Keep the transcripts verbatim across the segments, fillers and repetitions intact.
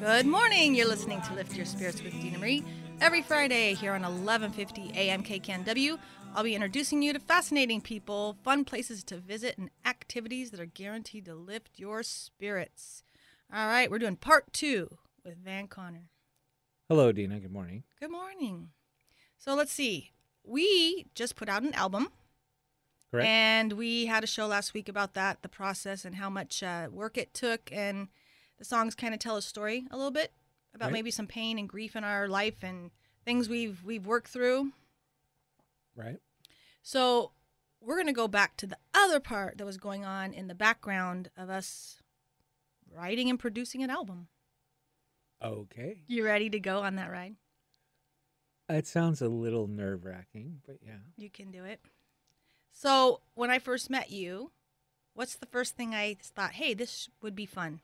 Good morning. You're listening to Lift Your Spirits with Dina Marie. Every Friday here on eleven fifty A M K C A N W, I'll be introducing you to fascinating people, fun places to visit, and activities that are guaranteed to lift your spirits. All right, we're doing part two with Van Connor. Hello, Dina. Good morning. Good morning. So let's see. We just put out an album. Correct. And we had a show last week about that, the process and how much uh, work it took. And the songs kind of tell a story a little bit about right. maybe some pain and grief in our life and things we've we've worked through. Right. So we're going to go back to the other part that was going on in the background of us writing and producing an album. Okay. You ready to go on that ride? It sounds a little nerve-wracking, but yeah. You can do it. So when I first met you, what's the first thing I thought, hey, this would be fun?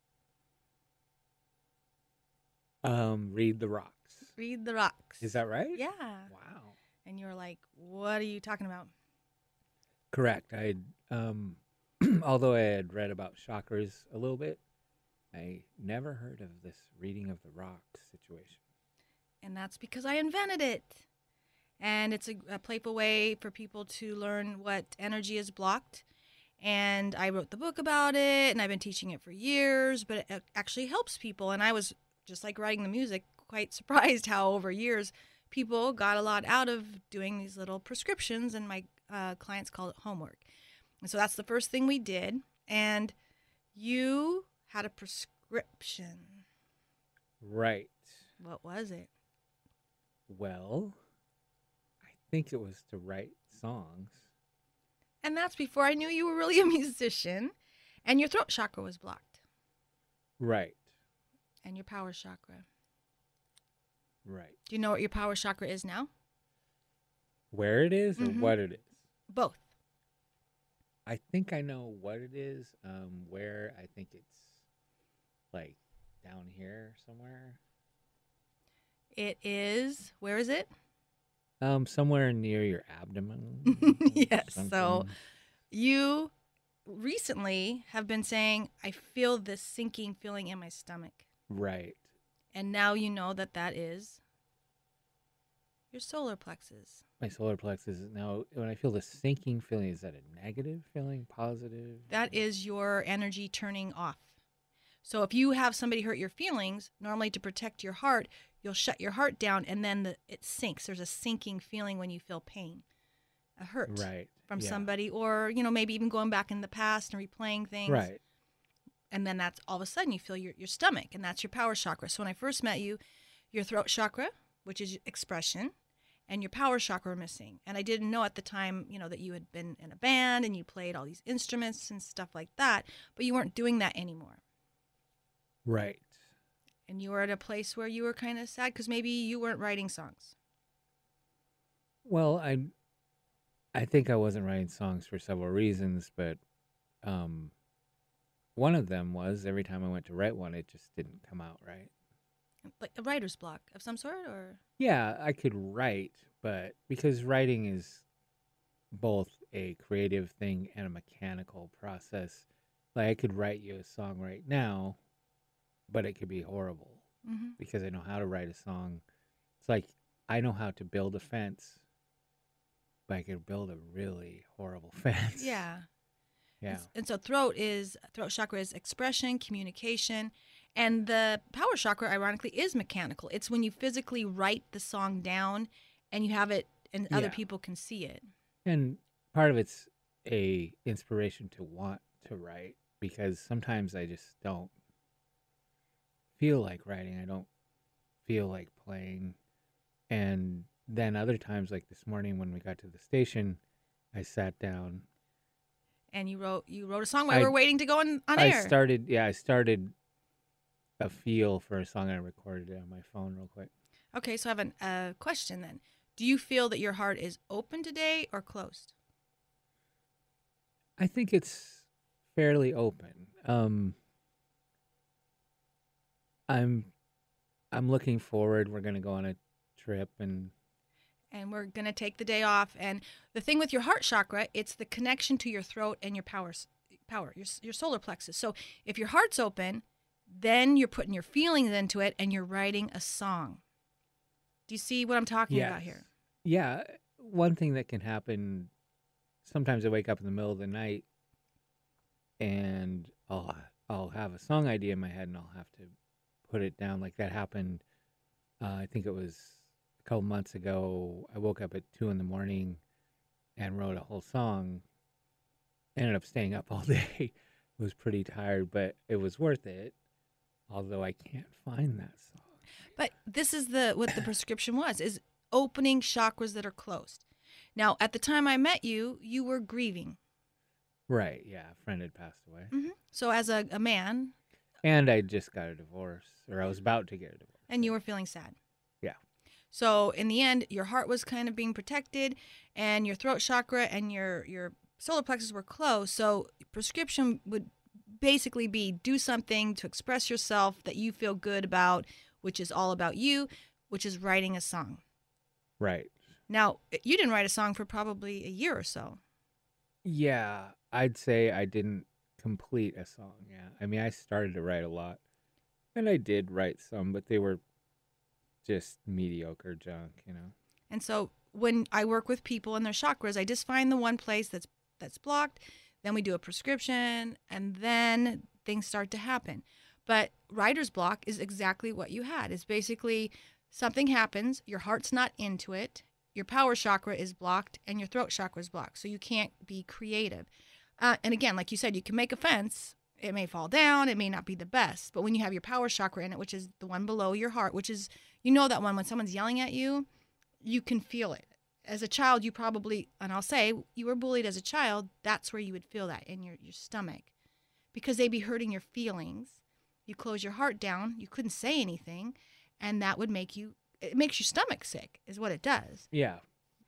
Um, Read the Rocks. Read the Rocks. Is that right? Yeah. Wow. And you were like, what are you talking about? Correct. I um, although I had read about chakras a little bit, I never heard of this reading of the rocks situation. And that's because I invented it. And it's a, a playful way for people to learn what energy is blocked. And I wrote the book about it, and I've been teaching it for years, but it actually helps people. And I was, just like writing the music, quite surprised how over years people got a lot out of doing these little prescriptions, and my uh, clients call it homework. And so that's the first thing we did. And you had a prescription. Right. What was it? Well, I think it was to write songs. And that's before I knew you were really a musician, and your throat chakra was blocked. Right. And your power chakra. Right. Do you know what your power chakra is now? Where it is or Mhm. what it is? Both. I think I know what it is. Um, where I think it's like down here somewhere. It is, where is it? Um, somewhere near your abdomen. Yes. So something. you recently have been saying, I feel this sinking feeling in my stomach. Right. And now you know that that is your solar plexus. My solar plexus is now, when I feel the sinking feeling, is that a negative feeling, positive? That is your energy turning off. So if you have somebody hurt your feelings, normally to protect your heart, you'll shut your heart down, and then the, it sinks. There's a sinking feeling when you feel pain, a hurt right. from yeah. somebody, or, you know, maybe even going back in the past and replaying things. Right. And then that's all of a sudden you feel your, your stomach, and that's your power chakra. So when I first met you, your throat chakra, which is expression, and your power chakra were missing. And I didn't know at the time, you know, that you had been in a band and you played all these instruments and stuff like that, but you weren't doing that anymore. Right. And you were at a place where you were kind of sad because maybe you weren't writing songs. Well, I I think I wasn't writing songs for several reasons, but um, one of them was every time I went to write one, it just didn't come out right. Like a writer's block of some sort, or? Yeah, I could write, but because writing is both a creative thing and a mechanical process, like I could write you a song right now, but it could be horrible Mm-hmm. because I know how to write a song. It's like I know how to build a fence, but I could build a really horrible fence. Yeah. Yeah. And, and so throat is, throat chakra is expression, communication, and the power chakra, ironically, is mechanical. It's when you physically write the song down and you have it and other Yeah. people can see it. And part of it's a inspiration to want to write because sometimes I just don't feel like writing. I don't feel like playing. And then other times, like this morning when we got to the station, I sat down. And you wrote you wrote a song while I- we were waiting to go on, on I air. started, yeah, I started a feel for a song. I recorded it on my phone real quick. Okay, so I have a uh, question then. Do you feel that your heart is open today or closed? I think it's fairly open. Um, I'm, I'm looking forward. We're gonna go on a trip, and And we're going to take the day off. And the thing with your heart chakra, it's the connection to your throat and your power, power your, your solar plexus. So if your heart's open, Then you're putting your feelings into it and you're writing a song. Do you see what I'm talking Yes. about here? Yeah. One thing that can happen, sometimes I wake up in the middle of the night and I'll I'll have a song idea in my head and I'll have to put it down. Like that happened. Uh, I think it was a couple months ago. I woke up at two in the morning and wrote a whole song. Ended up staying up all day. Was pretty tired, but it was worth it. Although I can't find that song. But this is the what the prescription was, is opening chakras that are closed. Now, at the time I met you, you were grieving. Right, yeah. A friend had passed away. Mm-hmm. So as a, a man. And I just got a divorce, or I was about to get a divorce. And you were feeling sad. Yeah. So in the end, your heart was kind of being protected and your throat chakra and your, your solar plexus were closed. So prescription would basically be do something to express yourself that you feel good about, which is all about you, which is writing a song. Right. Now, you didn't write a song for probably a year or so. Yeah, I'd say I didn't complete a song. Yeah. I mean, I started to write a lot. And I did write some, but they were just mediocre junk, you know. And so when I work with people and their chakras, I just find the one place that's that's blocked. Then we do a prescription, and then things start to happen. But writer's block is exactly what you had. It's basically something happens, your heart's not into it, your power chakra is blocked, and your throat chakra is blocked. So you can't be creative. Uh, and again, like you said, you can make a fence. It may fall down. It may not be the best. But when you have your power chakra in it, which is the one below your heart, which is, you know that one when someone's yelling at you, you can feel it. As a child, you probably, and I'll say, you were bullied as a child, that's where you would feel that in your, your stomach. Because they'd be hurting your feelings. You close your heart down, you couldn't say anything, and that would make you, it makes your stomach sick, is what it does. Yeah.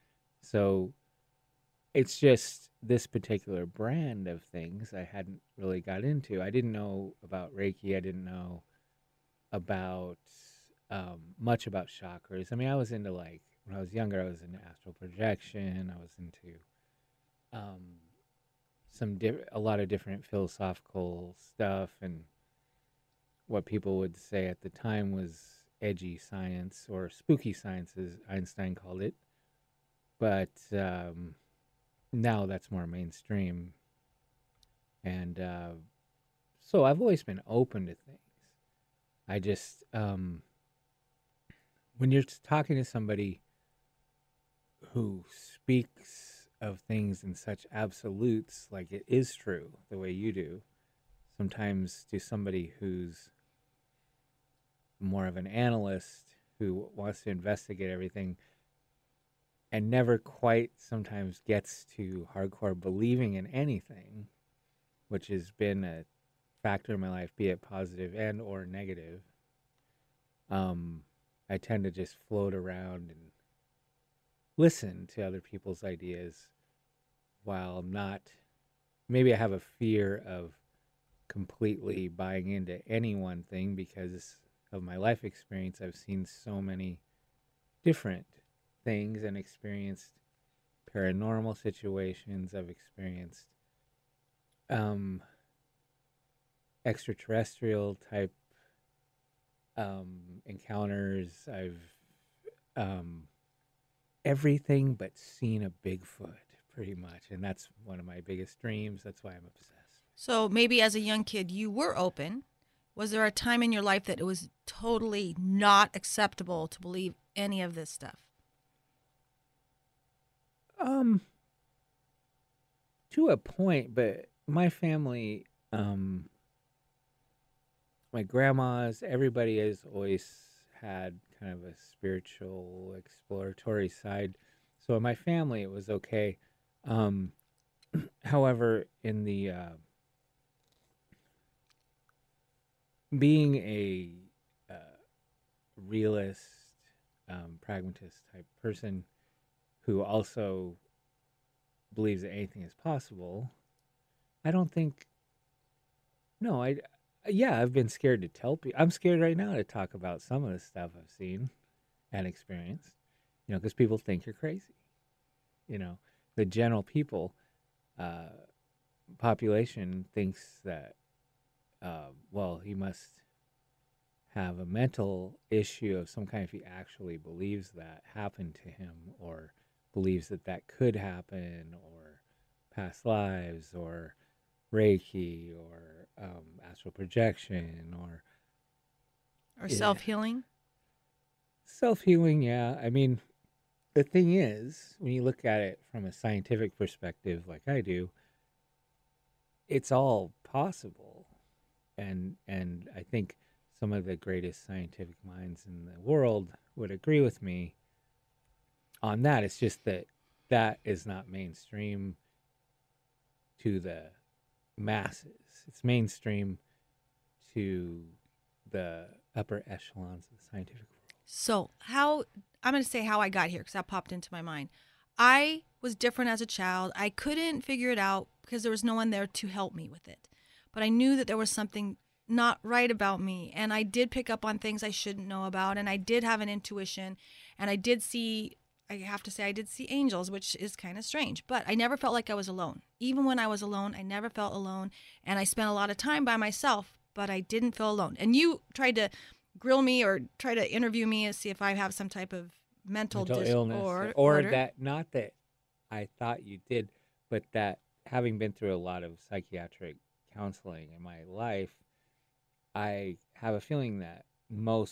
So it's just this particular brand of things I hadn't really got into. I didn't know about Reiki. I didn't know about um, much about chakras. I mean, I was into like, when I was younger, I was into astral projection. I was into um, some di- a lot of different philosophical stuff, and what people would say at the time was edgy science or spooky science, as Einstein called it. But um, now that's more mainstream, and uh, so I've always been open to things. I just um, when you're talking to somebody who speaks of things in such absolutes, like it is true, the way you do, sometimes to somebody who's more of an analyst who wants to investigate everything and never quite sometimes gets to hardcore believing in anything, which has been a factor in my life, be it positive and or negative. Um, I tend to just float around and listen to other people's ideas while not, maybe I have a fear of completely buying into any one thing because of my life experience. I've seen so many different things and experienced paranormal situations. I've experienced um, extraterrestrial type um, encounters. I've um, everything but seen a Bigfoot, pretty much. And that's one of my biggest dreams. That's why I'm obsessed. So maybe as a young kid, you were open. Was there a time in your life that it was totally not acceptable to believe any of this stuff? Um, to a point, but my family, um, my grandmas, everybody has always had kind of a spiritual, exploratory side. So in my family, it was okay. Um, however, in the uh, being a uh, realist, um, pragmatist type person who also believes that anything is possible, I don't think. No, I. Yeah, I've been scared to tell people. I'm scared right now to talk about some of the stuff I've seen and experienced, you know, because people think you're crazy. You know, the general people, uh, population thinks that, uh, well, he must have a mental issue of some kind if he actually believes that happened to him, or believes that that could happen, or past lives, or Reiki, or um, astral projection, or Or yeah, self-healing. self-healing. Yeah, I mean, the thing is, when you look at it from a scientific perspective, like I do, it's all possible, and and I think some of the greatest scientific minds in the world would agree with me on that. It's just that that is not mainstream to the masses. It's mainstream to the upper echelons of the scientific world. So how, I'm going to say how I got here because that popped into my mind. I was different as a child. I couldn't figure it out because there was no one there to help me with it. But I knew that there was something not right about me. And I did pick up on things I shouldn't know about. And I did have an intuition. And I did see, I have to say, I did see angels, which is kind of strange. But I never felt like I was alone. Even when I was alone, I never felt alone. And I spent a lot of time by myself, but I didn't feel alone. And you tried to grill me or try to interview me and see if I have some type of mental, Mental dis- illness, or, or order. that, not that I thought you did, but that having been through a lot of psychiatric counseling in my life, I have a feeling that most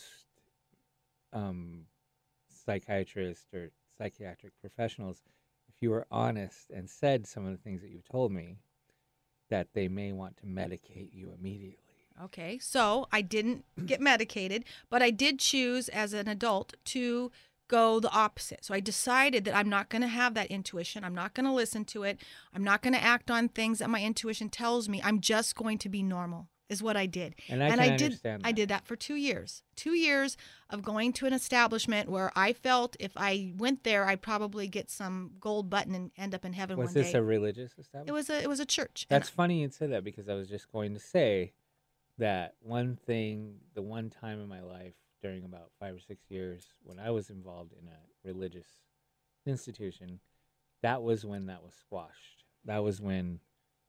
um, psychiatrists or psychiatric professionals, if you were honest and said some of the things that you've told me, that they may want to medicate you immediately. Okay, so I didn't get medicated, but I did choose as an adult to go the opposite. So I decided that I'm not going to have that intuition. I'm not going to listen to it. I'm not going to act on things that my intuition tells me. I'm just going to be normal, is what I did. And I and can I did understand that. I did that for two years. Two years of going to an establishment where I felt if I went there, I'd probably get some gold button and end up in heaven Was one this day. a religious establishment? It was a it was a church. That's And funny you'd say that, because I was just going to say that one thing, the one time in my life during about five or six years when I was involved in a religious institution, that was when that was squashed. That was when,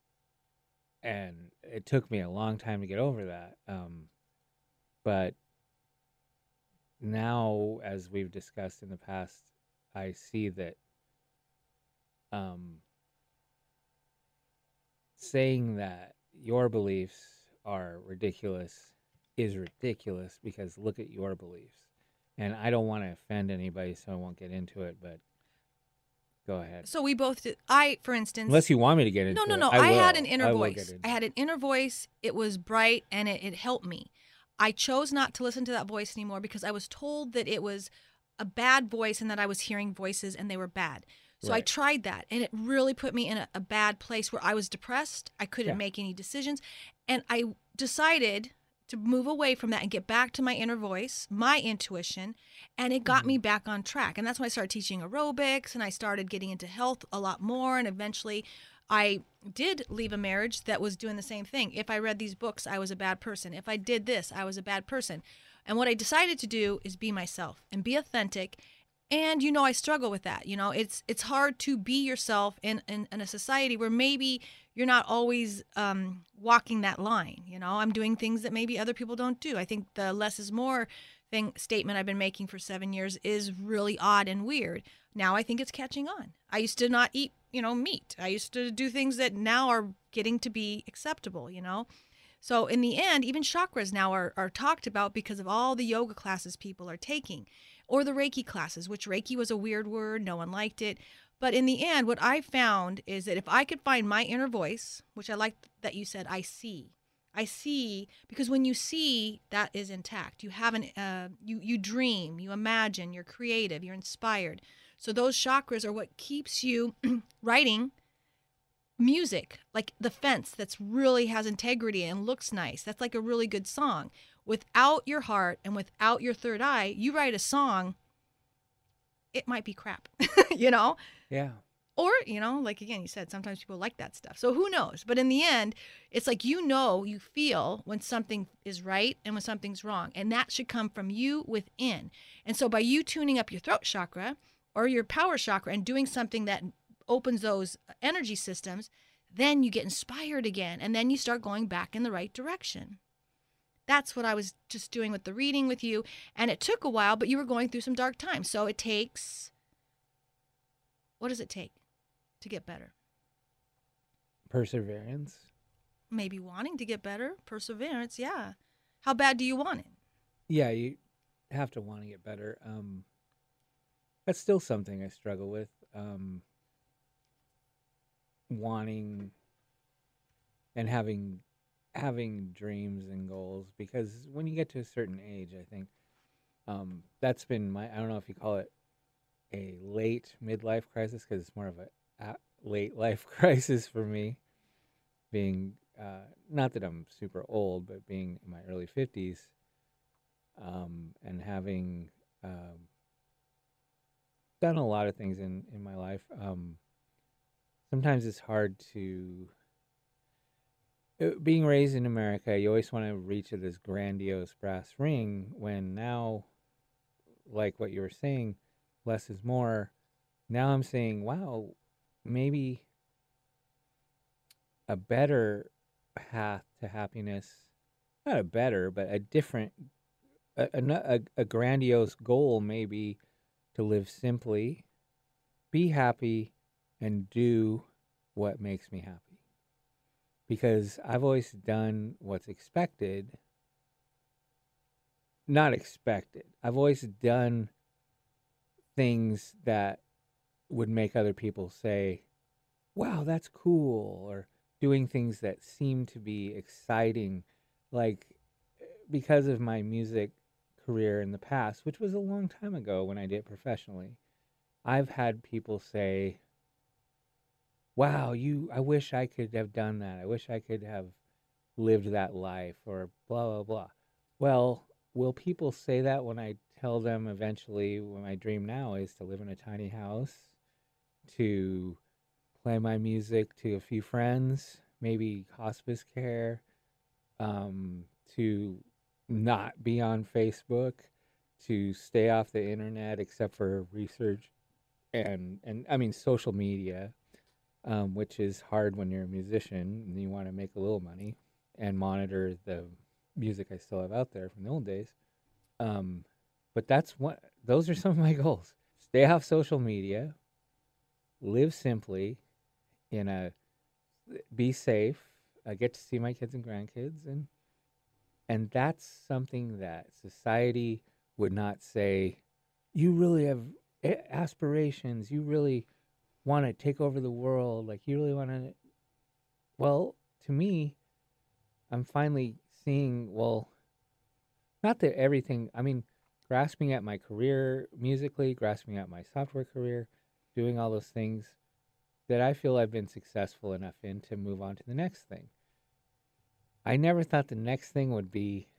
and it took me a long time to get over that. Um, but now, as we've discussed in the past, I see that um, saying that your beliefs are ridiculous is ridiculous, because look at your beliefs. And I don't want to offend anybody, so I won't get into it, but go ahead. so we both did. I, for instance, Unless you want me to get into no, no, it. no. I, I, will. had an inner I will get voice. into I had an inner voice. It was bright and it, it helped me. I chose not to listen to that voice anymore because I was told that it was a bad voice and that I was hearing voices and they were bad. So I Right. tried that, and it really put me in a, a bad place where I was depressed. I couldn't Yeah. make any decisions. And I decided to move away from that and get back to my inner voice, my intuition, and it got Mhm. me back on track. And that's when I started teaching aerobics, and I started getting into health a lot more. And eventually I did leave a marriage that was doing the same thing. If I read these books, I was a bad person. If I did this, I was a bad person. And what I decided to do is be myself and be authentic. And, you know, I struggle with that. You know, it's it's hard to be yourself in, in, in a society where maybe you're not always um, walking that line. You know, I'm doing things that maybe other people don't do. I think the less is more thing statement I've been making for seven years is really odd and weird. Now I think it's catching on. I used to not eat, you know, meat. I used to do things that now are getting to be acceptable, you know. So in the end, even chakras now are, are talked about because of all the yoga classes people are taking, or the Reiki classes, which Reiki was a weird word. No one liked it. But in the end, what I found is that if I could find my inner voice, which I like that you said, I see. I see, because when you see, that is intact. You have an, uh, you, you dream, you imagine, you're creative, you're inspired. So those chakras are what keeps you writing music, like The Fence, that's really has integrity and looks nice. That's like a really good song. Without your heart and without your third eye, you write a song, it might be crap, you know? Yeah. Or, you know, like again, you said, sometimes people like that stuff. So who knows? But in the end, it's like, you know, you feel when something is right and when something's wrong. And that should come from you within. And so by you tuning up your throat chakra or your power chakra and doing something that opens those energy systems, then you get inspired again. And then you start going back in the right direction. That's what I was just doing with the reading with you. And it took a while, but you were going through some dark times. So it takes, what does it take to get better? Perseverance. Maybe wanting to get better. Perseverance, yeah. How bad do you want it? Yeah, you have to want to get better. Um, that's still something I struggle with. Um, wanting and having having dreams and goals, because when you get to a certain age, I think um, that's been my, I don't know if you call it a late midlife crisis, because it's more of a, a late life crisis for me, being uh, not that I'm super old, but being in my early fifties, um, and having um, done a lot of things in, in my life. Um, sometimes it's hard to, uh, being raised in America, you always want to reach this grandiose brass ring, when now, like what you were saying, less is more. Now I'm saying, wow, maybe a better path to happiness, not a better, but a different, a, a, a grandiose goal, maybe to live simply, be happy, and do what makes me happy. Because I've always done what's expected, not expected. I've always done things that would make other people say, wow, that's cool, or doing things that seem to be exciting. Like, because of my music career in the past, which was a long time ago when I did it professionally, I've had people say, wow, you, I wish I could have done that. I wish I could have lived that life, or blah, blah, blah. Well, will people say that when I tell them eventually, when my dream now is to live in a tiny house, to play my music to a few friends, maybe hospice care, um, to not be on Facebook, to stay off the internet except for research and, and I mean, social media, um, which is hard when you're a musician and you want to make a little money and monitor the music I still have out there from the old days. Um, but that's what, those are some of my goals. Stay off social media, live simply, in a, be safe. I get to see my kids and grandkids, and and that's something that society would not say, you really have aspirations, you really want to take over the world, like you really want to. Well, to me, I'm finally seeing, well, not that everything, I mean, grasping at my career musically, grasping at my software career, doing all those things that I feel I've been successful enough in to move on to the next thing. I never thought the next thing would be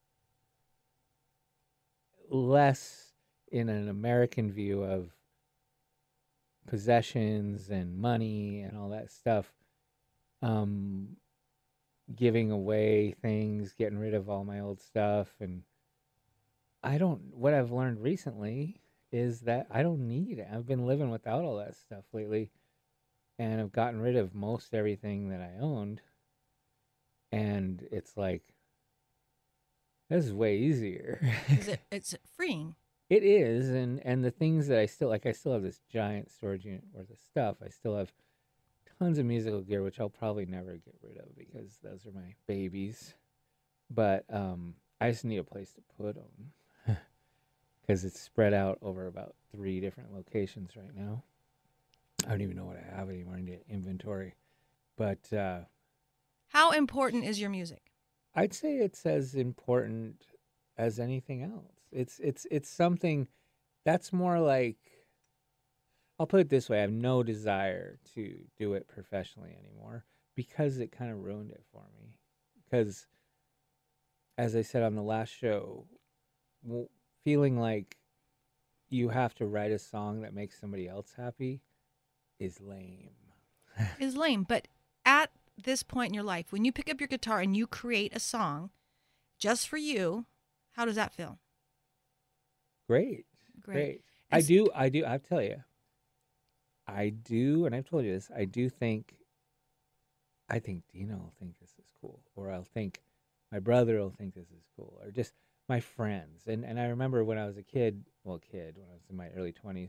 less in an American view of possessions and money and all that stuff, um, giving away things, getting rid of all my old stuff. And I don't, what I've learned recently is that I don't need it. I've been living without all that stuff lately, and I've gotten rid of most everything that I owned. And it's like, this is way easier. Is it? It's freeing. It is, and and the things that I still like, I still have this giant storage unit worth of stuff. I still have tons of musical gear, which I'll probably never get rid of because those are my babies. But um, I just need a place to put them because it's spread out over about three different locations right now. I don't even know what I have anymore. I need inventory. But uh, how important is your music? I'd say it's as important as anything else. It's it's it's something that's more like, I'll put it this way, I have no desire to do it professionally anymore because it kind of ruined it for me. Because, as I said on the last show, w- feeling like you have to write a song that makes somebody else happy is lame. Is lame. But at this point in your life, when you pick up your guitar and you create a song just for you, how does that feel? Great. Great. Great. I do, I do, I'll tell you, I do, and I've told you this, I do think, I think Dino will think this is cool, or I'll think my brother will think this is cool, or just my friends. And and I remember when I was a kid, well, kid, when I was in my early twenties,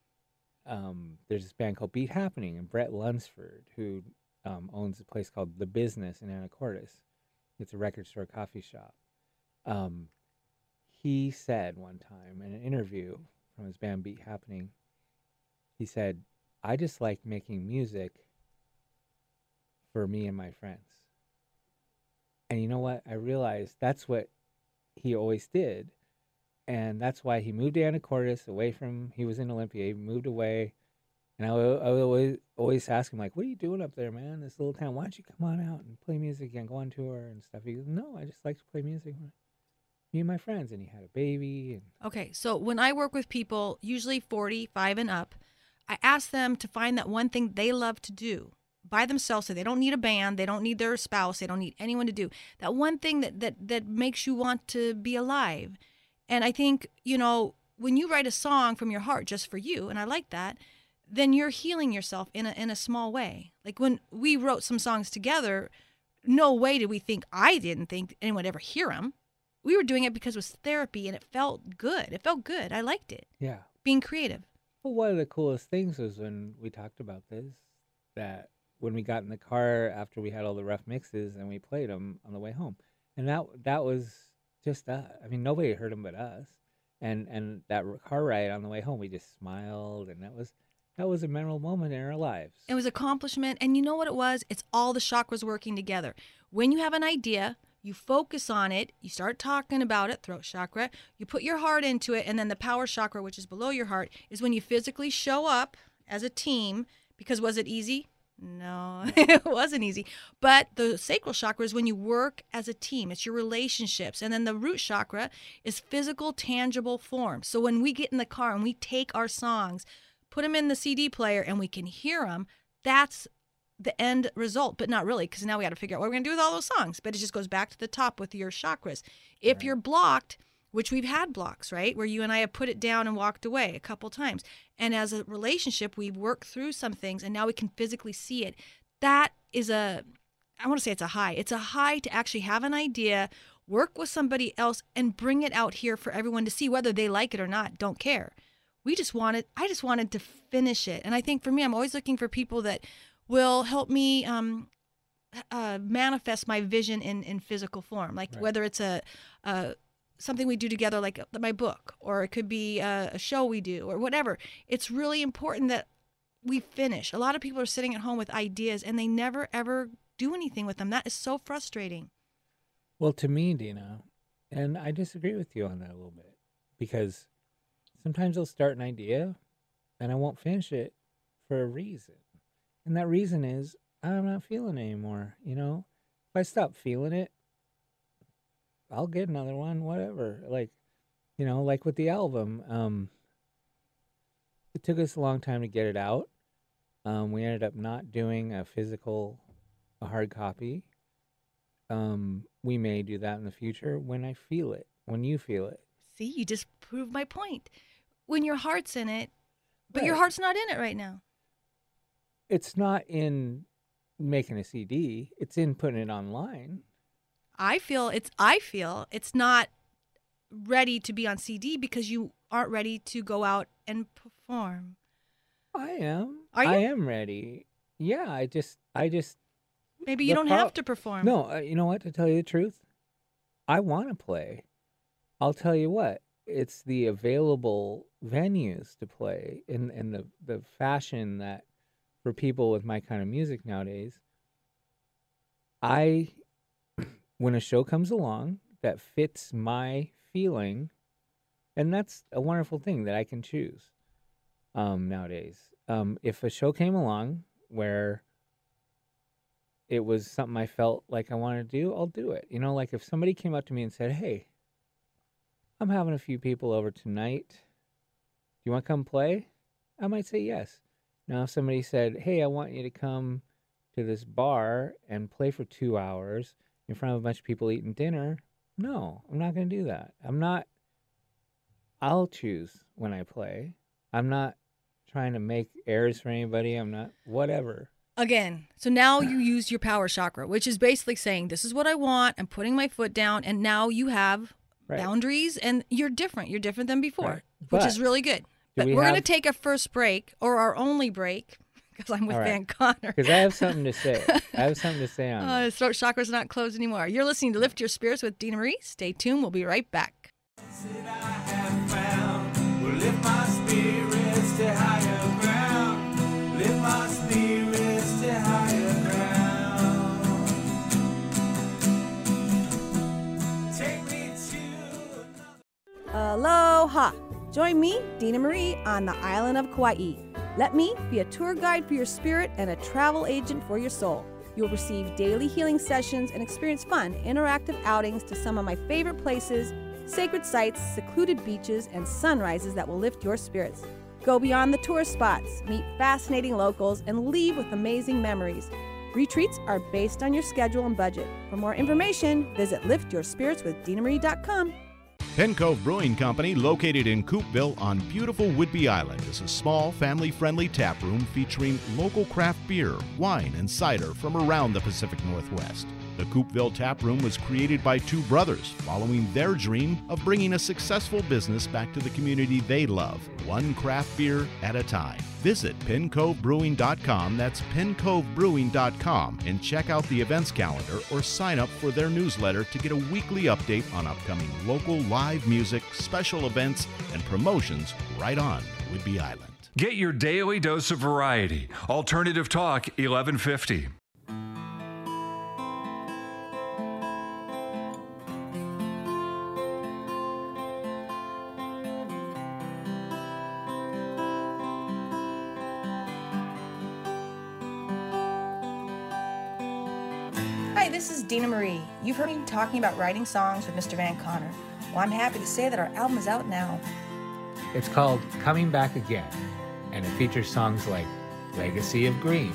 um, there's this band called Beat Happening, and Brett Lunsford, who um, owns a place called The Business in Anacortes. It's a record store coffee shop. Um, he said one time in an interview from his band Beat Happening, he said, I just like making music for me and my friends. And you know what? I realized that's what he always did. And that's why he moved to Anacortes, away from, he was in Olympia, he moved away. And I would, I would always, always ask him, like, what are you doing up there, man, this little town? Why don't you come on out and play music and go on tour and stuff? He goes, no, I just like to play music with me and my friends. And he had a baby. And Okay, so when I work with people, usually forty-five and up, I ask them to find that one thing they love to do by themselves. So they don't need a band, they don't need their spouse, they don't need anyone to do that one thing that that that makes you want to be alive. And I think, you know, when you write a song from your heart just for you, and I like that, then you're healing yourself in a in a small way. Like when we wrote some songs together, no way did we think, I didn't think anyone would ever hear them. We were doing it because it was therapy and it felt good. It felt good. I liked it. yeah. Being creative. Well, one of the coolest things was when we talked about this, that when we got in the car after we had all the rough mixes and we played them on the way home. And that that was just us. I mean, nobody heard them but us. And and that car ride on the way home, we just smiled, and that was that was a memorable moment in our lives. It was accomplishment. And you know what it was? It's all the chakras working together. When you have an idea, you focus on it, you start talking about it, throat chakra, you put your heart into it, and then the power chakra, which is below your heart, is when you physically show up as a team. Because was it easy? No, it wasn't easy. But the sacral chakra is when you work as a team. It's your relationships. And then the root chakra is physical, tangible form. So when we get in the car and we take our songs, put them in the C D player, and we can hear them, that's the end result. But not really, because now we got to figure out what we're going to do with all those songs. But it just goes back to the top with your chakras. If Right. you're blocked, which we've had blocks, right, where you and I have put it down and walked away a couple times. And as a relationship, we've worked through some things, and now we can physically see it. That is a, I want to say it's a high. It's a high to actually have an idea, work with somebody else, and bring it out here for everyone to see, whether they like it or not. Don't care. We just wanted, I just wanted to finish it. And I think for me, I'm always looking for people that will help me um, uh, manifest my vision in, in physical form. Like Right. whether it's a, a something we do together, like my book, or it could be a, a show we do, or whatever. It's really important that we finish. A lot of people are sitting at home with ideas and they never ever do anything with them. That is so frustrating. Well, to me, Dina, and I disagree with you on that a little bit, because sometimes I'll start an idea and I won't finish it for a reason. And that reason is I'm not feeling it anymore. You know, if I stop feeling it, I'll get another one, whatever. Like, you know, like with the album, um, it took us a long time to get it out. Um, we ended up not doing a physical, a hard copy. Um, we may do that in the future when I feel it, when you feel it. See, you just proved my point. When your heart's in it, but your Right. heart's not in it right now. It's not in making a C D, it's in putting it online. I feel it's I feel it's not ready to be on C D because you aren't ready to go out and perform. I am. Are you? I am ready. Yeah, I just, I just, Maybe you The don't prob- have to perform. no, uh, you know what, to tell you the truth, I want to play. I'll tell you what, it's the available venues to play in, in the, the fashion that for people with my kind of music nowadays, I, when a show comes along that fits my feeling, and that's a wonderful thing that I can choose um, nowadays. Um, if a show came along where it was something I felt like I wanted to do, I'll do it. You know, like if somebody came up to me and said, hey, I'm having a few people over tonight. Do you want to come play? I might say yes. Now, if somebody said, hey, I want you to come to this bar and play for two hours in front of a bunch of people eating dinner, no, I'm not going to do that. I'm not, I'll choose when I play. I'm not trying to make errors for anybody. I'm not, whatever. Again, so now you use your power chakra, which is basically saying, this is what I want. I'm putting my foot down. And now you have Right. boundaries and you're different. You're different than before, Right. which But is really good. But we we're have- going to take a first break, or our only break, because I'm with All right. Van Connor. Because I have something to say. I have something to say on Uh, this. his throat chakra's not closed anymore. You're listening to Lift Your Spirits with Dina Marie. Stay tuned. We'll be right back. That I have found will lift my spirits to higher ground. Lift my spirits to higher ground. Take me to another. Aloha! Join me, Dina Marie, on the island of Kauai. Let me be a tour guide for your spirit and a travel agent for your soul. You'll receive daily healing sessions and experience fun, interactive outings to some of my favorite places, sacred sites, secluded beaches, and sunrises that will lift your spirits. Go beyond the tourist spots, meet fascinating locals, and leave with amazing memories. Retreats are based on your schedule and budget. For more information, visit lift your spirits with dina marie dot com. Pen Cove Brewing Company, located in Coopville on beautiful Whidbey Island, is a small, family-friendly tap room featuring local craft beer, wine, and cider from around the Pacific Northwest. The Coopville Tap Room was created by two brothers following their dream of bringing a successful business back to the community they love, one craft beer at a time. Visit pen cove brewing dot com, that's pen cove brewing dot com, and check out the events calendar or sign up for their newsletter to get a weekly update on upcoming local live music, special events, and promotions right on Whidbey Island. Get your daily dose of variety. Alternative Talk, eleven fifty. Hi, this is Dina Marie. You've heard me talking about writing songs with Mister Van Connor. Well, I'm happy to say that our album is out now. It's called Coming Back Again, and it features songs like Legacy of Green,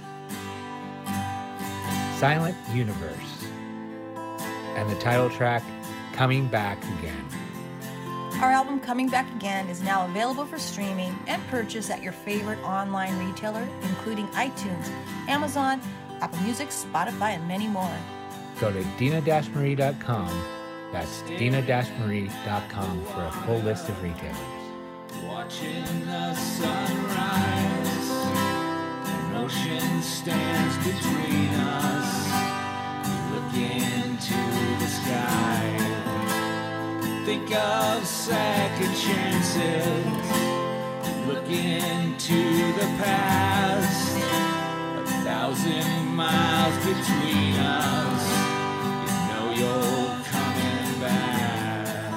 Silent Universe, and the title track, Coming Back Again. Our album, Coming Back Again, is now available for streaming and purchase at your favorite online retailer, including iTunes, Amazon, Apple Music, Spotify, and many more. Go to dina dash marie dot com, that's dina dash marie dot com, for a full list of retailers. Watching the sunrise, an ocean stands between us. Look into the sky, think of second chances. Look into the past, a thousand miles between us. You know you're coming back.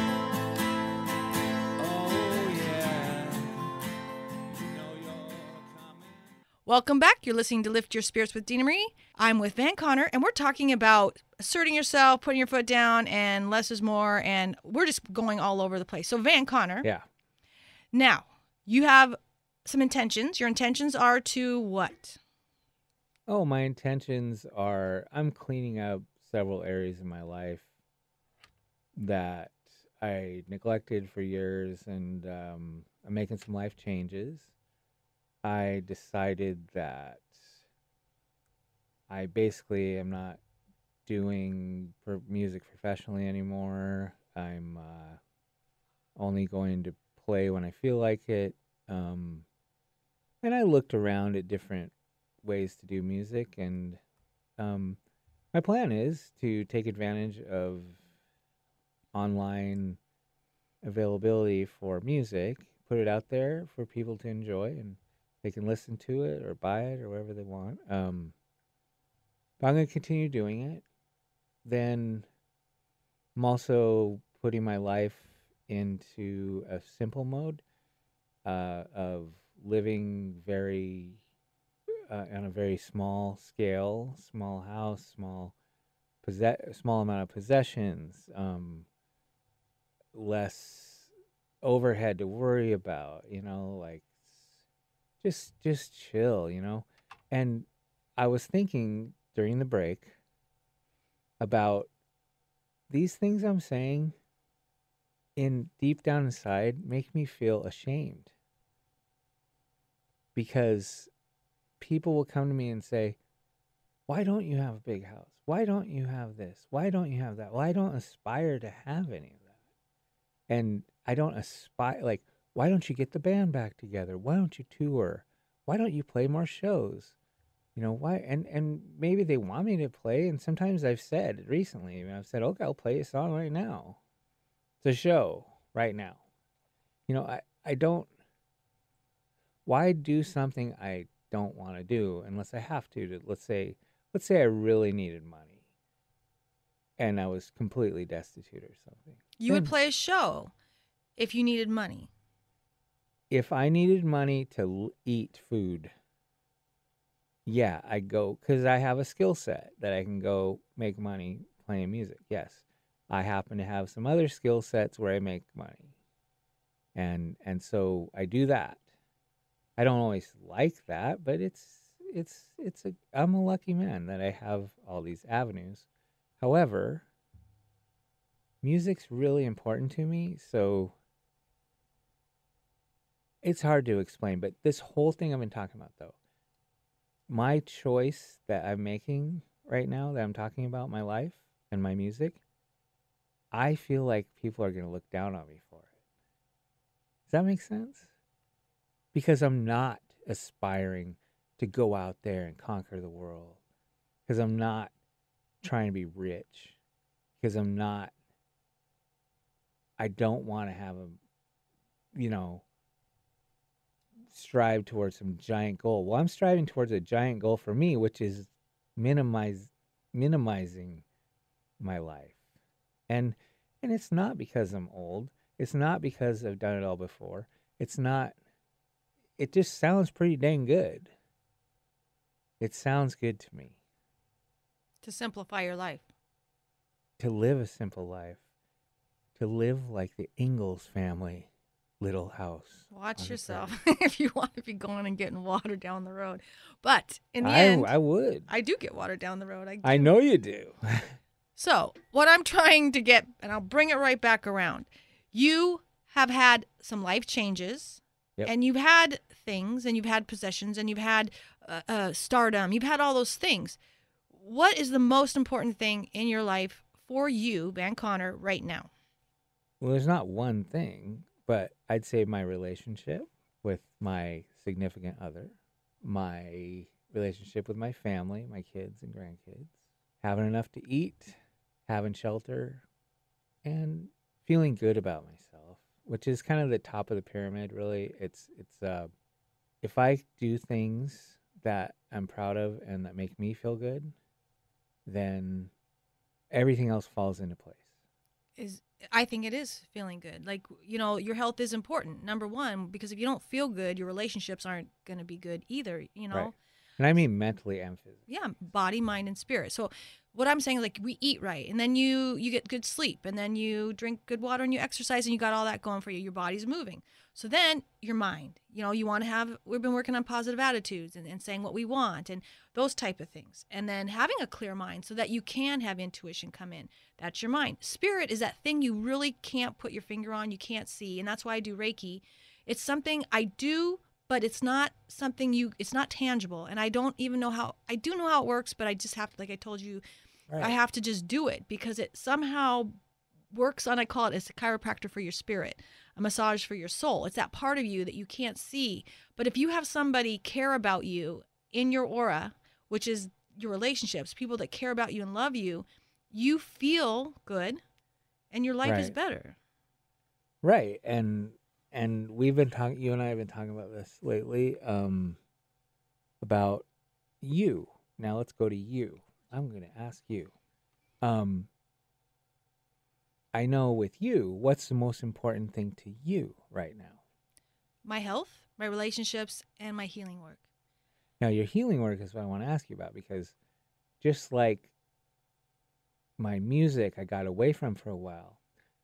Oh yeah, you know you're coming. Welcome back. You're listening to Lift Your Spirits with Dina Marie. I'm with Van Connor, and we're talking about asserting yourself, putting your foot down, and less is more, and we're just going all over the place. So, Van Connor, Yeah. now, you have some intentions. Your intentions are to what? Oh, my intentions are I'm cleaning up several areas in my life that I neglected for years, and um, I'm making some life changes. I decided that I basically am not doing pro- music professionally anymore. I'm uh, only going to play when I feel like it. Um, and I looked around at different ways to do music, and um, my plan is to take advantage of online availability for music, put it out there for people to enjoy, and they can listen to it or buy it or whatever they want. Um, but I'm going to continue doing it. Then I'm also putting my life into a simple mode uh, of living very uh, on a very small scale, small house, small possess, small amount of possessions, um, less overhead to worry about. You know, like just just chill. You know, and I was thinking during the break about these things I'm saying in deep down inside make me feel ashamed, because people will come to me and say, why don't you have a big house? Why don't you have this? Why don't you have that? Well, I don't aspire to have any of that. And I don't aspire, like, why don't you get the band back together? Why don't you tour? Why don't you play more shows? You know, why? And, and maybe they want me to play. And sometimes I've said recently, I mean, I've said, okay, I'll play a song right now. It's a show right now. You know, I, I don't, why do something I don't want to do unless I have to, to, let's say, let's say I really needed money and I was completely destitute or something. You would Then play a show if you needed money. if I needed money to l- eat food, yeah, I go, because I have a skill set that I can go make money playing music. Yes, I happen to have some other skill sets where I make money, and and so I do that. I don't always like that, but it's it's it's a I'm a lucky man that I have all these avenues. However, music's really important to me, so it's hard to explain, but this whole thing I've been talking about, though, my choice that I'm making right now, that I'm talking about my life and my music, I feel like people are going to look down on me for it. Does that make sense? Because I'm not aspiring to go out there and conquer the world. Because I'm not trying to be rich. Because I'm not, I don't want to have a, you know, strive towards some giant goal. Well, I'm striving towards a giant goal for me, which is minimize minimizing my life. And and it's not because I'm old. It's not because I've done it all before. It's not, it just sounds pretty dang good. It sounds good to me. To simplify your life. To live a simple life. To live like the Ingalls family. Little house. Watch on the yourself prairie. if you want to be going and getting water down the road. But in the I, end, I would. I do get water down the road. I, do. I know you do. So, what I'm trying to get, and I'll bring it right back around, you have had some life changes, Yep. and you've had things, and you've had possessions, and you've had uh, uh, stardom, you've had all those things. What is the most important thing in your life for you, Van Connor, right now? Well, there's not one thing, but I'd say my relationship with my significant other, my relationship with my family, my kids and grandkids, having enough to eat, having shelter, and feeling good about myself, which is kind of the top of the pyramid, really. It's, it's, uh, if I do things that I'm proud of and that make me feel good, then everything else falls into place. Is I think it is feeling good. Like, you know, your health is important, number one, because if you don't feel good, your relationships aren't going to be good either, you know? Right. And I mean mentally and physically. Yeah, body, mind, and spirit. So what I'm saying is, like, we eat right, and then you you get good sleep, and then you drink good water, and you exercise, and you got all that going for you. Your body's moving. So then your mind, you know, you want to have, we've been working on positive attitudes and, and saying what we want and those type of things. And then having a clear mind so that you can have intuition come in. That's your mind. Spirit is that thing you really can't put your finger on, you can't see. And that's why I do Reiki. It's something I do, but it's not something you, it's not tangible. And I don't even know how, I do know how it works, but I just have to, like I told you, Right. I have to just do it because it somehow works on, I call it, it's a chiropractor for your spirit, a massage for your soul. It's that part of you that you can't see. But if you have somebody care about you in your aura, which is your relationships, people that care about you and love you, you feel good and your life is Right. better. Right. And and we've been talking, you and I have been talking about this lately, um, about you. Now let's go to you. I'm going to ask you. Um, I know with you, what's the most important thing to you right now? My health, my relationships, and my healing work. Now, your healing work is what I want to ask you about, because just like my music I got away from for a while,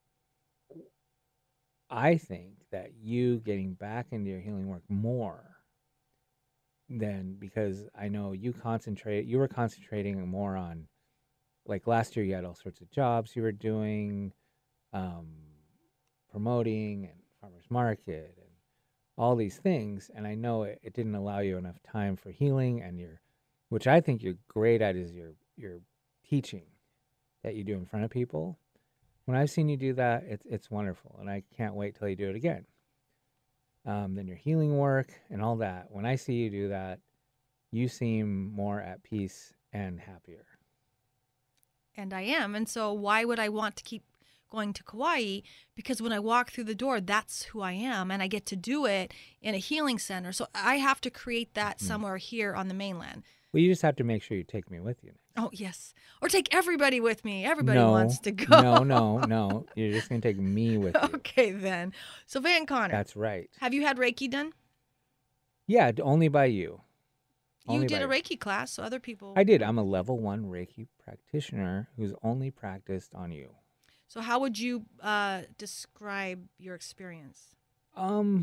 I think that you getting back into your healing work more than, because I know you concentrate, you were concentrating more on, like last year you had all sorts of jobs you were doing, um, promoting and farmers market and all these things, and I know it, it didn't allow you enough time for healing, and your, which I think you're great at, is your your teaching that you do in front of people. When I've seen you do that, it's it's wonderful, and I can't wait till you do it again. Um, then your healing work and all that. When I see you do that, you seem more at peace and happier. And I am. And so why would I want to keep going to Kauai? Because when I walk through the door, that's who I am, and I get to do it in a healing center. So I have to create that somewhere here on the mainland. Well, you just have to make sure you take me with you. Oh, yes. Or take everybody with me. Everybody no, wants to go. No, no, no. You're just going to take me with you. Okay, then. So, Van Connor. That's right. Have you had Reiki done? Yeah, only by you. You Only did by a you. Reiki class, so other people... I did. I'm a level one Reiki practitioner who's only practiced on you. So how would you uh, describe your experience? Um,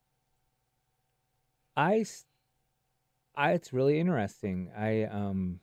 I, s- I, it's really interesting. I, um,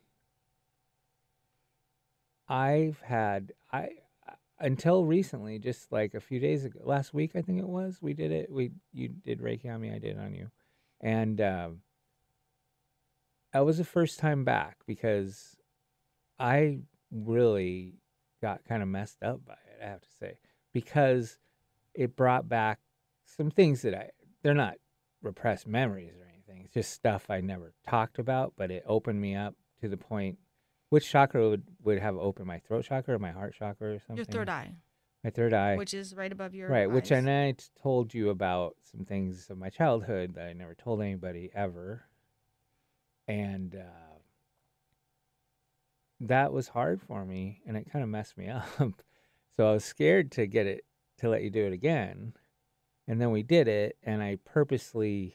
I've had, I, until recently, just like a few days ago, last week, I think it was, we did it. We, you did Reiki on me, I did it on you. And, um, that was the first time back because I really got kind of messed up by it, I have to say, because it brought back some things that I, they're not repressed memories or anything. It's just stuff I never talked about, but it opened me up to the point. Which chakra would, would have open? My throat chakra or my heart chakra or something? Your third eye. My third eye. Which is right above your Right, eyes. which I, I told you about some things of my childhood that I never told anybody ever. And uh, that was hard for me, and it kind of messed me up. So I was scared to get it, to let you do it again. And then we did it, and I purposely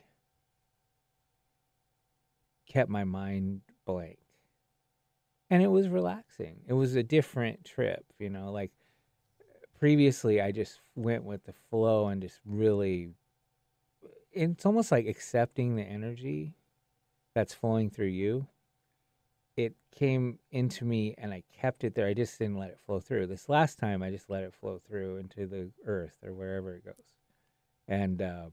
kept my mind blank. And it was relaxing. It was a different trip, you know, like previously I just went with the flow and just really, it's almost like accepting the energy that's flowing through you. It came into me and I kept it there. I just didn't let it flow through. This last time I just let it flow through into the earth or wherever it goes. And uh,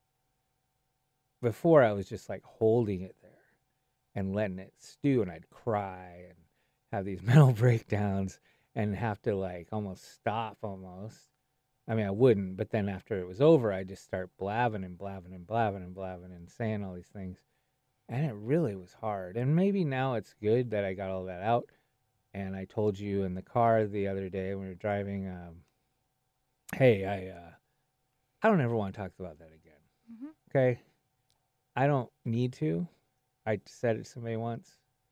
before I was just like holding it there and letting it stew, and I'd cry and have these mental breakdowns and have to like almost stop almost. I mean, I wouldn't, but then after it was over, I just start blabbing and blabbing and blabbing and blabbing and saying all these things. And it really was hard. And maybe now it's good that I got all that out. And I told you in the car the other day when we were driving, um, hey, I uh, I don't ever want to talk about that again. Mm-hmm. Okay? I don't need to. I said it to somebody once,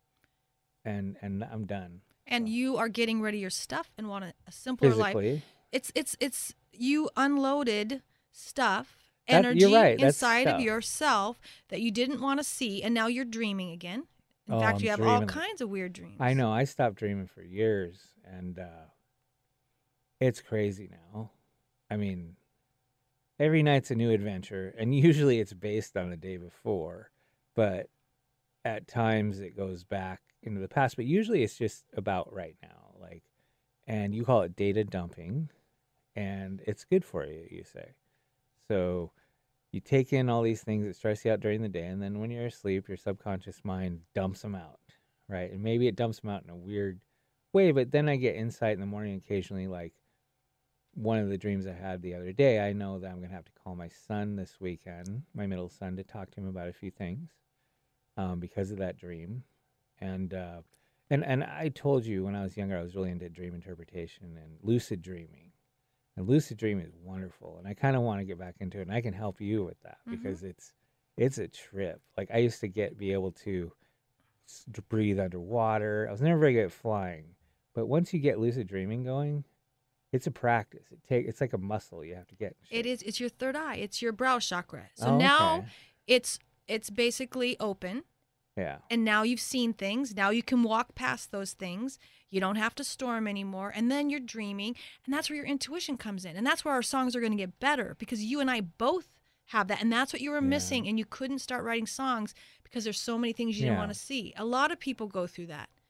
and and I'm done. And So, you are getting rid of your stuff and want a, a simpler life. physically, It's it's it's you unloaded stuff, That- energy you're right, that's inside of stuff. yourself that you didn't want to see, and now you're dreaming again. In Oh, fact, I'm you have all dreaming. kinds of weird dreams. I know. I stopped dreaming for years, and uh, it's crazy now. I mean, every night's a new adventure, and usually it's based on the day before, but at times it goes back into the past. But usually it's just about right now, like, and you call it data dumping, and it's good for you, you say. So you take in all these things that stress you out during the day, and then when you're asleep, your subconscious mind dumps them out, right? And maybe it dumps them out in a weird way, but then I get insight in the morning occasionally, like one of the dreams I had the other day. I know that I'm going to have to call my son this weekend, my middle son, to talk to him about a few things um, because of that dream. And, uh, and, and I told you when I was younger, I was really into dream interpretation and lucid dreaming. And lucid dreaming is wonderful, and I kind of want to get back into it, and I can help you with that Mhm. because it's it's a trip. Like I used to get be able to s- to breathe underwater. I was never very good at flying, but once you get lucid dreaming going, it's a practice. It take it's like a muscle you have to get. in It shape. is. It's your third eye. It's your brow chakra. So Oh, now okay. it's it's basically open. Yeah. And now you've seen things. Now you can walk past those things. You don't have to store them anymore. And then you're dreaming. And that's where your intuition comes in. And that's where our songs are going to get better because you and I both have that. And that's what you were Yeah. missing. And you couldn't start writing songs because there's so many things you didn't Yeah. want to see. A lot of people go through that.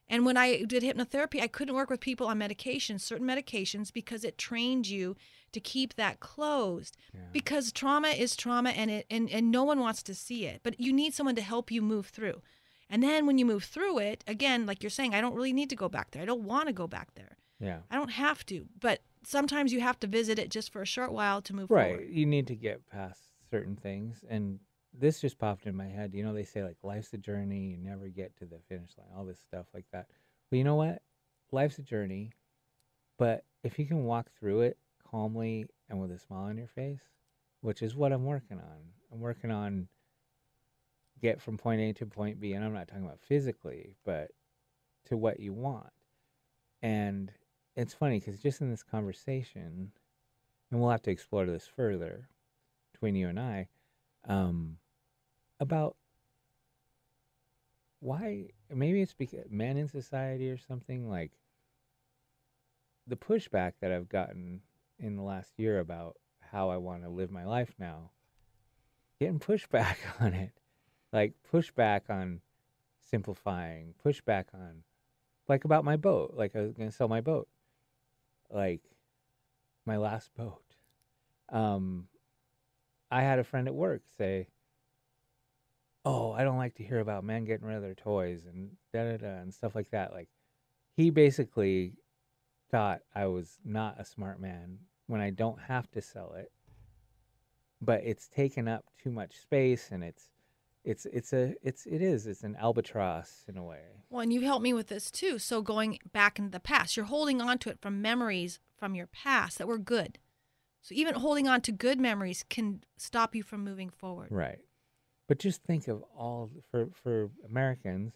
And when I did hypnotherapy, I couldn't work with people on medications, certain medications, because it trained you to keep that closed. Yeah. Because trauma is trauma, and it and, and no one wants to see it. But you need someone to help you move through. And then when you move through it, again, like you're saying, I don't really need to go back there. I don't want to go back there. Yeah. I don't have to. But sometimes you have to visit it just for a short while to move Right. forward. You need to get past certain things. And this just popped in my head. You know, they say like life's a journey, you never get to the finish line, all this stuff like that. Well, you know what? Life's a journey, but if you can walk through it calmly and with a smile on your face, which is what I'm working on. I'm working on get from point A to point B, and I'm not talking about physically, but to what you want. And it's funny because just in this conversation, and we'll have to explore this further between you and I, um, about why, maybe it's because men in society or something, like the pushback that I've gotten in the last year about how I want to live my life now, getting pushback on it, like pushback on simplifying, pushback on, like about my boat, like I was going to sell my boat, like my last boat. Um, I had a friend at work say, oh, I don't like to hear about men getting rid of their toys and da-da-da and stuff like that. Like, he basically thought I was not a smart man when I don't have to sell it, but it's taken up too much space, and it's, it's, it's a, it's, it is, it's an albatross in a way. Well, and you've helped me with this too. So going back into the past, you're holding on to it from memories from your past that were good. So even holding on to good memories can stop you from moving forward. Right. But just think of all, for, for Americans,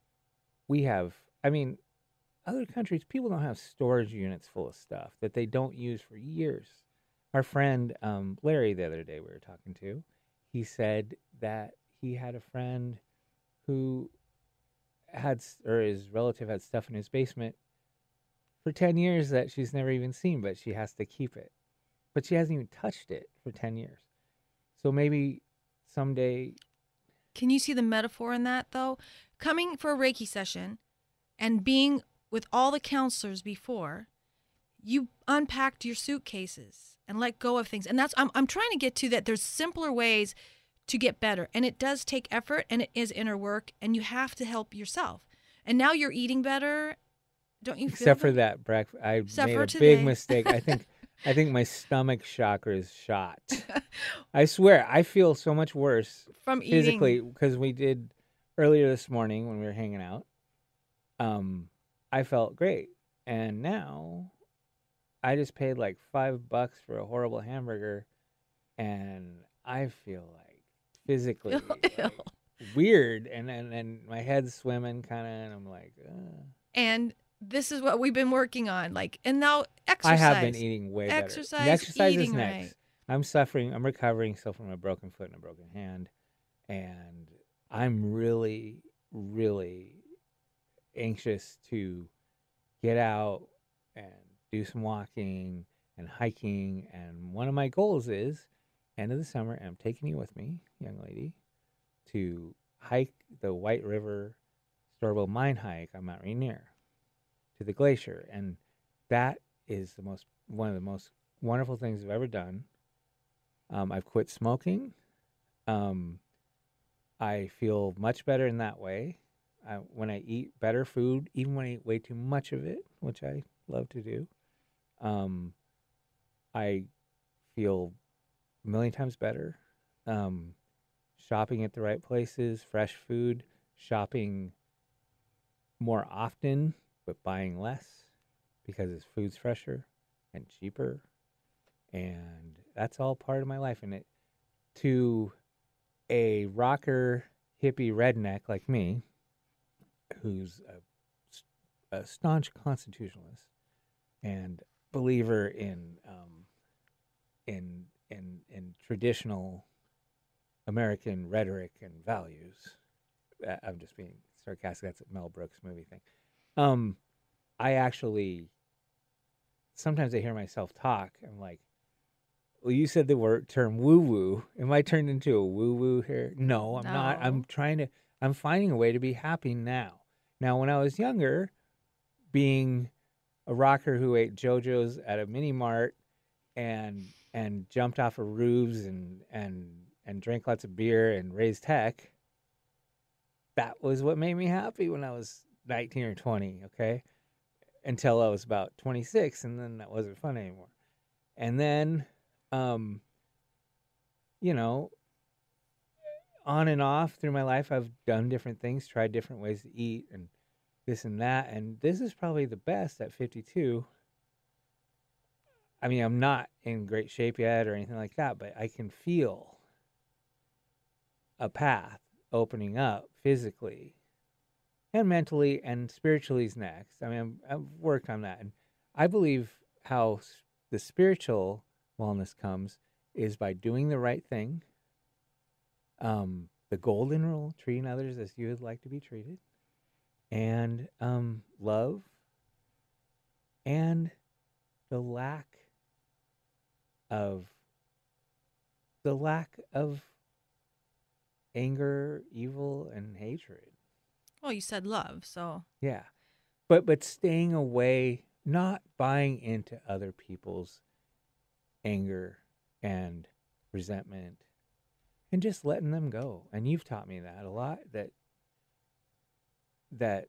we have, I mean, other countries, people don't have storage units full of stuff that they don't use for years. Our friend um, Larry, the other day we were talking to, he said that he had a friend who had, or his relative had stuff in his basement for ten years that she's never even seen, but she has to keep it. But she hasn't even touched it for ten years. So maybe someday. Can you see the metaphor in that, though? Coming for a Reiki session and being with all the counselors before, you unpacked your suitcases and let go of things. And that's, I'm, I'm trying to get to that. There's simpler ways to get better. And it does take effort, and it is inner work, and you have to help yourself. And now you're eating better. Don't you feel Except for better? that breakfast, I Except made for a today. big mistake. I think I think my stomach chakra is shot. I swear, I feel so much worse From eating. physically because we did earlier this morning when we were hanging out. Um, I felt great, and now I just paid like five bucks for a horrible hamburger, and I feel like physically Feel like, ill. weird, and and and my head's swimming kind of, and I'm like. Uh. And this is what we've been working on. Like, and now exercise. I have been eating way better. Exercise, The exercise is eating next. right. I'm suffering. I'm recovering still from a broken foot and a broken hand, and I'm really, really anxious to get out and do some walking and hiking. And one of my goals is, end of the summer, and I'm taking you with me, young lady, to hike the White River Storable Mine hike on Mount Rainier to the glacier. And that is the most one of the most wonderful things I've ever done. Um, I've quit smoking. Um, I feel much better in that way. I, when I eat better food, even when I eat way too much of it, which I love to do, um, I feel a million times better. Um, shopping at the right places, fresh food, shopping more often, but buying less because his food's fresher and cheaper. And that's all part of my life. And it, to a rocker, hippie redneck like me, who's a, a staunch constitutionalist and believer in um, in in in traditional American rhetoric and values. Uh, I'm just being sarcastic. That's a Mel Brooks movie thing. Um, I actually sometimes I hear myself talk. I'm like, well, you said the word term woo woo. Am I turned into a woo woo here? No, I'm not. I'm No. trying to. I'm finding a way to be happy now. Now, when I was younger, being a rocker who ate JoJo's at a mini mart and and jumped off of roofs and and and drank lots of beer and raised heck, that was what made me happy when I was nineteen or twenty, okay? Until I was about twenty-six, and then that wasn't fun anymore. And then, um, you know, on and off through my life, I've done different things, tried different ways to eat and this and that. And this is probably the best at fifty-two. I mean, I'm not in great shape yet or anything like that, but I can feel a path opening up physically and mentally, and spiritually is next. I mean, I'm, I've worked on that. And I believe how s- the spiritual wellness comes is by doing the right thing. Um, the golden rule, treating others as you would like to be treated, and um, love, and the lack of the lack of anger, evil, and hatred. Well, you said love, so Yeah, but but staying away, not buying into other people's anger and resentment, and just letting them go. And you've taught me that a lot, that that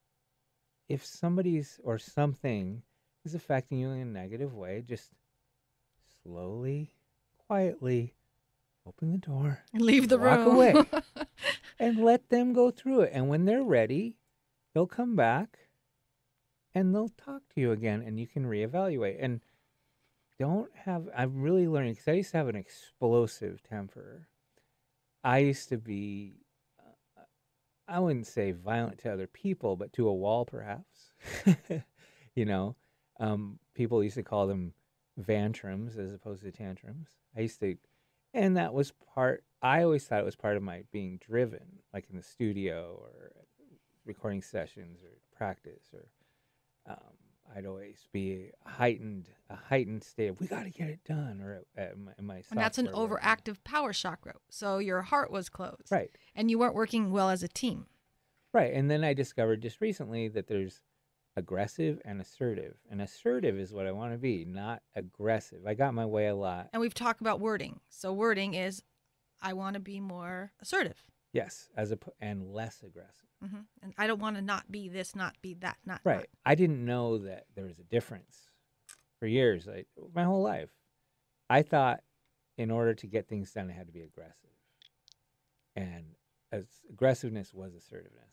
if somebody's or something is affecting you in a negative way, just slowly, quietly open the door, leave the walk room. away, and let them go through it. And when they're ready, they'll come back and they'll talk to you again, and you can reevaluate. And don't have, I'm really learning, because I used to have an explosive temper. I used to be, uh, I wouldn't say violent to other people, but to a wall, perhaps. You know, um, people used to call them vantrums as opposed to tantrums. I used to, and that was part, I always thought it was part of my being driven, like in the studio or recording sessions or practice, or um, I'd always be heightened, a heightened state of, we got to get it done, or at, at my, in my And that's an software work. overactive power chakra. So your heart was closed. Right. And you weren't working well as a team. Right. And then I discovered just recently that there's aggressive and assertive. And assertive is what I want to be, not aggressive. I got my way a lot. And we've talked about wording. So wording is, I want to be more assertive. Yes, as a and less aggressive. hmm And I don't want to not be this, not be that, not Right. not. I didn't know that there was a difference for years, like my whole life. I thought in order to get things done, I had to be aggressive. And as aggressiveness was assertiveness.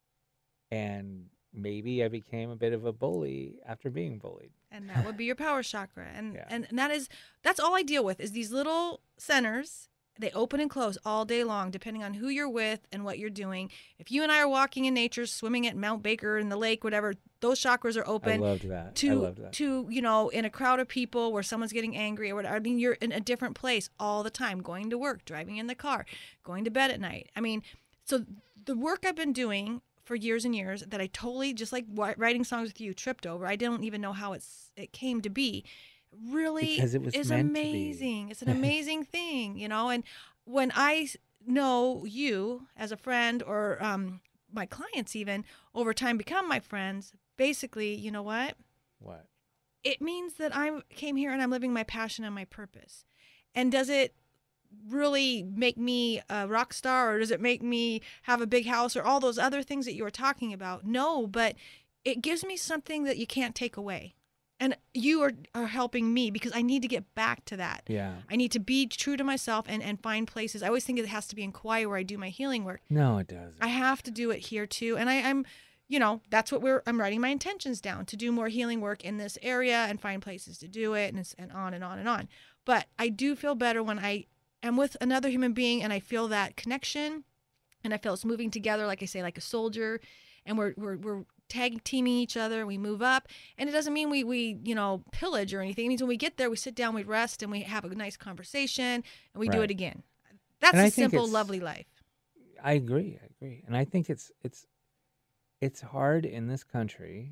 And maybe I became a bit of a bully after being bullied. And that would be your power chakra. And, Yeah. and and that is, that's all I deal with is these little centers. They open and close all day long, depending on who you're with and what you're doing. If you and I are walking in nature, swimming at Mount Baker in the lake, whatever, those chakras are open. I loved that. To, I loved that. to, you know, in a crowd of people where someone's getting angry or whatever. I mean, you're in a different place all the time, going to work, driving in the car, going to bed at night. I mean, so the work I've been doing for years and years that I totally, just like wri- writing songs with you, tripped over. I don't even know how it's it came to be. Really Because it was is meant to be. amazing. It's an amazing thing, you know. And when I s- know you as a friend, or um, my clients even over time become my friends, basically, you know what? What? It means that I came here and I'm living my passion and my purpose. And does it really make me a rock star, or does it make me have a big house, or all those other things that you were talking about? No, but it gives me something that you can't take away. And you are, are helping me because I need to get back to that. Yeah. I need to be true to myself and, and find places. I always think it has to be in Kauai where I do my healing work. No, it doesn't. I have to do it here too. And I, I'm, you know, that's what we're, I'm writing my intentions down to do more healing work in this area and find places to do it, and, it's, and on and on and on. But I do feel better when I am with another human being and I feel that connection, and I feel it's moving together, like I say, like a soldier, and we're, we're, we're tag teaming each other, we move up. And it doesn't mean we, we, you know, pillage or anything. It means when we get there, we sit down, we rest, and we have a nice conversation, and we do Right. it again. That's And a I think simple, it's- lovely life. I agree. I agree. And I think it's it's it's hard in this country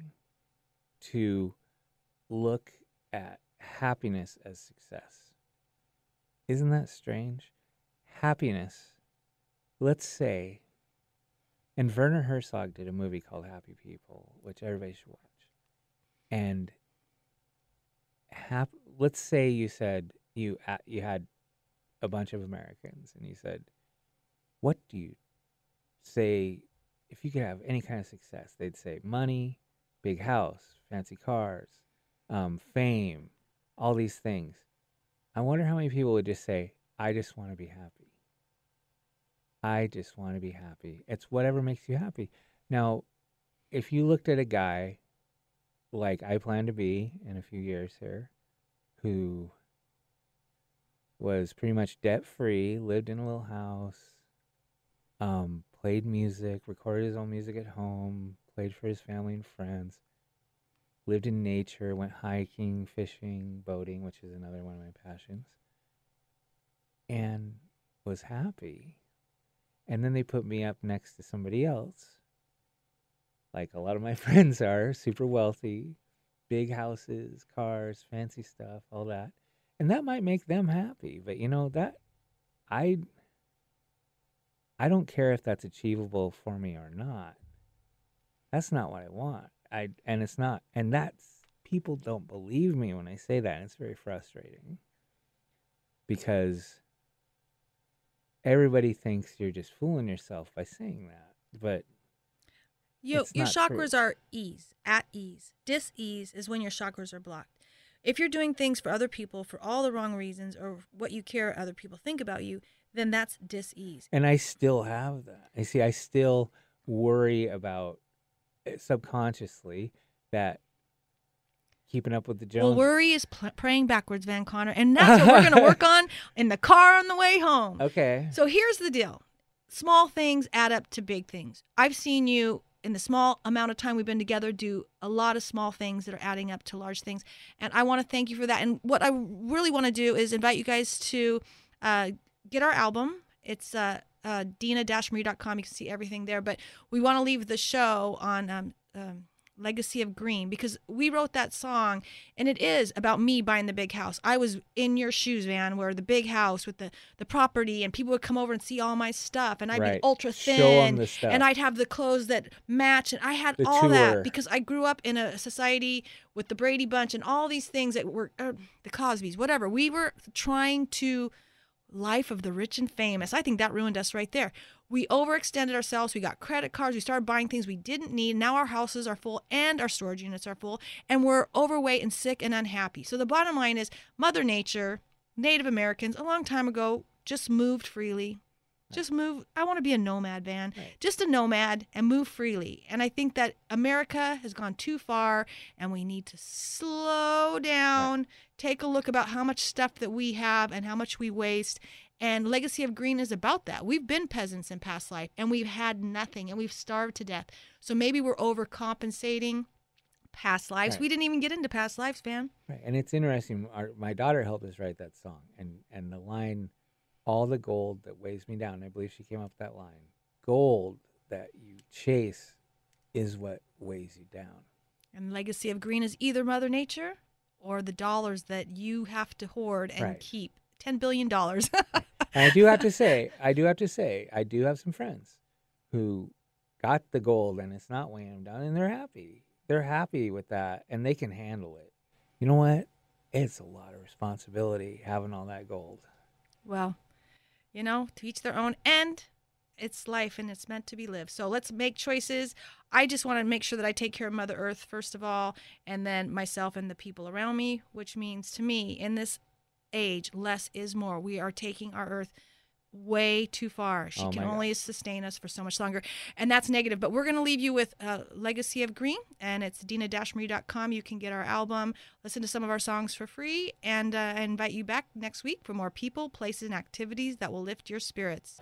to look at happiness as success. Isn't that strange? Happiness, let's say And Werner Herzog did a movie called Happy People, which everybody should watch. And hap- let's say you said you uh, you had a bunch of Americans, and you said, what do you say if you could have any kind of success? They'd say money, big house, fancy cars, um, fame, all these things. I wonder how many people would just say, I just want to be happy. I just want to be happy. It's whatever makes you happy. Now, if you looked at a guy like I plan to be in a few years here, who was pretty much debt-free, lived in a little house, um, played music, recorded his own music at home, played for his family and friends, lived in nature, went hiking, fishing, boating, which is another one of my passions, and was happy. And then they put me up next to somebody else, like a lot of my friends are, super wealthy, big houses, cars, fancy stuff, all that. And that might make them happy. But, you know, that, I, I don't care if that's achievable for me or not. That's not what I want. I and it's not. And that's, people don't believe me when I say that. And it's very frustrating. Because everybody thinks you're just fooling yourself by saying that. But You, it's your not chakras true. are ease, at ease. Dis-ease is when your chakras are blocked. If you're doing things for other people for all the wrong reasons or what you care other people think about you, then that's dis-ease. And I still have that. I see, I still worry about uh, subconsciously that keeping up with the Joneses. Well, worry is pl- praying backwards, Van Connor, and that's what we're going to work on in the car on the way home. Okay. So here's the deal. Small things add up to big things. I've seen you, in the small amount of time we've been together, do a lot of small things that are adding up to large things. And I want to thank you for that. And what I really want to do is invite you guys to uh, get our album. It's uh, uh, dina dash marie dot com. You can see everything there. But we want to leave the show on um, um, Legacy of Green, because we wrote that song, and it is about me buying the big house. I was in your shoes, Van, where the big house with the, the property, and people would come over and see all my stuff, and I'd Right. be ultra Show 'em thin, the stuff. and I'd have the clothes that match, and I had The all tour. that because I grew up in a society with the Brady Bunch and all these things that were uh, the Cosbys, whatever. We were trying to life of the rich and famous. I think that ruined us right there. We overextended ourselves. We got credit cards. We started buying things we didn't need. Now our houses are full and our storage units are full, and we're overweight and sick and unhappy. So the bottom line is Mother Nature, Native Americans, a long time ago, just moved freely. Just move. I want to be a nomad, Van. Right. Just a nomad and move freely. And I think that America has gone too far, and we need to slow down, right. Take a look about how much stuff that we have and how much we waste. And Legacy of Green is about that. We've been peasants in past life, and we've had nothing, and we've starved to death. So maybe we're overcompensating past lives. Right. We didn't even get into past lives, Van. Right. And it's interesting. Our, my daughter helped us write that song, and, and the line, all the gold that weighs me down, I believe she came up with that line. Gold that you chase is what weighs you down. And Legacy of Green is either Mother Nature or the dollars that you have to hoard and Right. keep. ten billion dollars. And I do have to say, I do have to say, I do have some friends who got the gold and it's not weighing them down, and they're happy. They're happy with that, and they can handle it. You know what? It's a lot of responsibility having all that gold. Well, you know, to each their own, and it's life and it's meant to be lived. So let's make choices. I just want to make sure that I take care of Mother Earth first of all, and then myself and the people around me, which means to me in this age, less is more. We are taking our Earth way too far. She Oh can my only God. sustain us for so much longer, and that's negative. But we're going to leave you with uh, Legacy of Green, and it's dina dash marie dot com. You can get our album, listen to some of our songs for free, and uh, I invite you back next week for more people, places, and activities that will lift your spirits.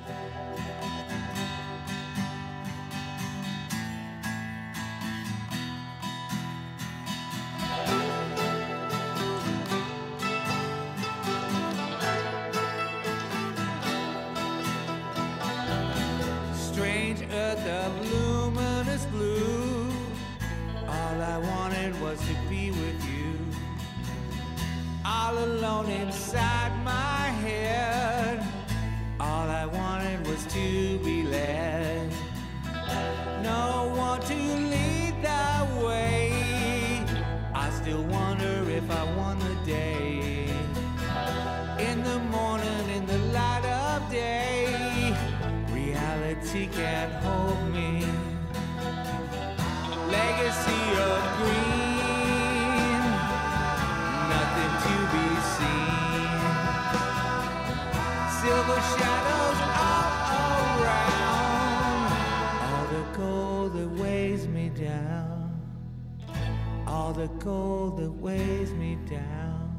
Strange earth of luminous blue. All I wanted was to be with you. All alone inside my head. All I wanted was to Eternity can't hold me. Legacy of green, nothing to be seen. Silver shadows all around. All the gold that weighs me down. All the gold that weighs me down.